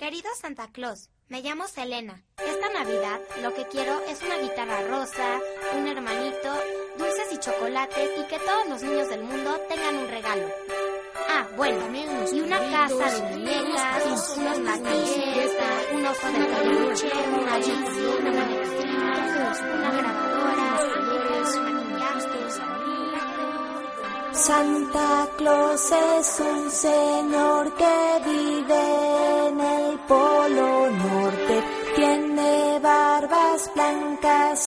Querido Santa Claus, me llamo Selena. Esta Navidad lo que quiero es una guitarra rosa, un hermanito, dulces y chocolates y que todos los niños del mundo tengan un regalo. Ah, bueno, y una casa de muñecas, unos patines, un oso de peluche, una bici, una manequina, una grabadora, maquillajes. Santa Claus es un señor que vive en el Polo Norte. Tiene barbas blancas